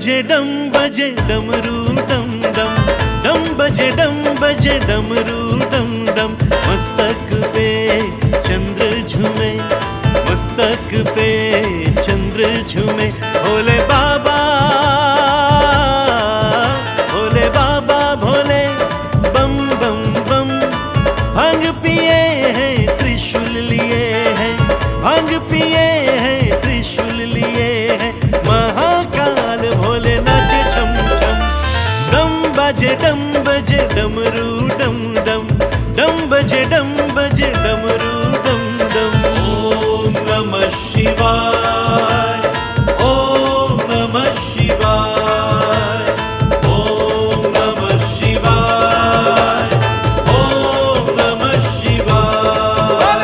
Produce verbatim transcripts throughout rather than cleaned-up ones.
बजे डम बजे डमरू डम डम, डम बजे डम बजे डमरू डम डम। मस्तक पे चंद्र झूमे, मस्तक पे चंद्र झूमे। भोले बाबा भोले बाबा भोले बम बम बम। भांग पिए हैं त्रिशूल लिए हैं, भांग पिए हैं त्रिशूल लिए हैं। महाकाल भोले नाचे छम छम। डम बजे डम बजे डमरू डम डम, डम बजे डम बजे डमरू डम डम। ओम नमः शिवाय, ओम नमः शिवाय, ओम नमः शिवाय, ओम नमः शिवाय।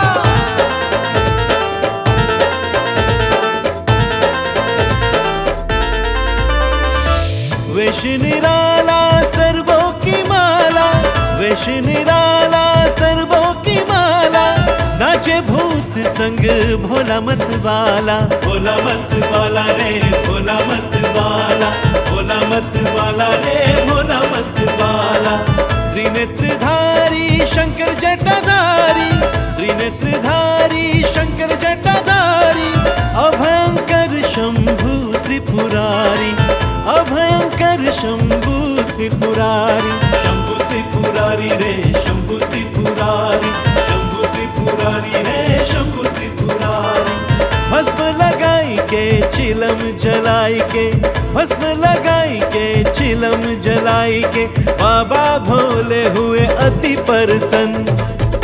वेश निराला सर्वों की माला, वेश निराला सर्वों की माला। नाचे भूत संग भोला मत वाला, भोला मत वाला रे भोला मत वाला, भोला मत वाला रे भोला मत वाला। त्रिनेत्रधारी शंकर जटाधारी, त्रिनेत्रधारी शंकर जटाधारी। अभयंकर शंभु त्रिपुरारी, अभयंकर शंभु त्रिपुरारी। शंभु त्रिपुरारी रे शंभु त्रिपुरारी, शंभु त्रिपुरारी है शंभु त्रिपुरारी। भस्म लगाई के चिलम जलाई के, भस्म लगाई के चिलम जलाई के। बाबा भोले हुए अति प्रसन्न।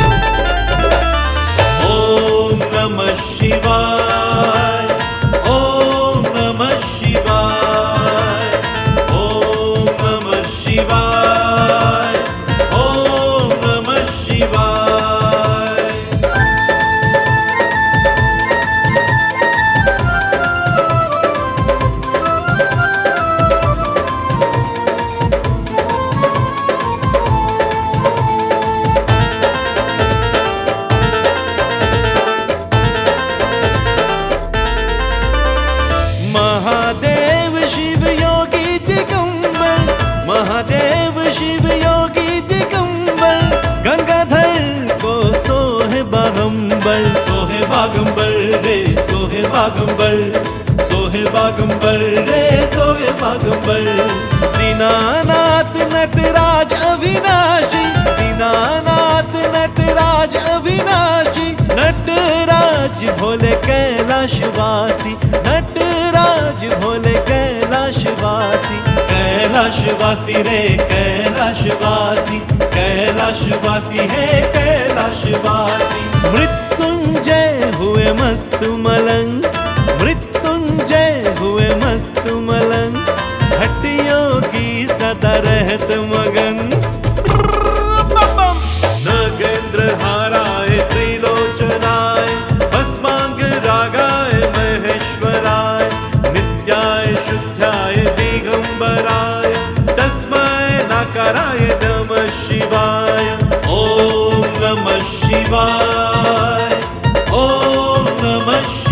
ओम नमः शिवाय, ओम नमः शिवाय, ओम नमः शिवाय, ओम नमः शिवाय। महादेव शिव योगी दिगंबर, महादेव शिव योगी दिगंबर। गंगाधर को सोहे बागंबर, सोहे बागंबर रे सोहे बागंबर, सोहे बागंबर रे सोहे बागंबर। दीनानाथ नटराज अविनाशी, दीनानाथ नटराज अविनाशी। नटराज भोले कैलाशवासी, नटराज भोले कैलाशवासी। कैलाशवासी रे कैलाशवासी, कैलाशवासी है कैलाशवासी। मृत्युंजय हुए मस्त मलंग, मृत्युंजय हुए मस्त मलंग। हड्डियों की सदा रहत मगन। नगेंद्र हाराय त्रिलोचनाय, भस्मांग रागाय महेश्वराय। नित्याय शुद्धाय दिगंबराय, तस्मै नकाराय नमः शिवाय। ओम नमः शिवाय, ओम नमः शिवाय।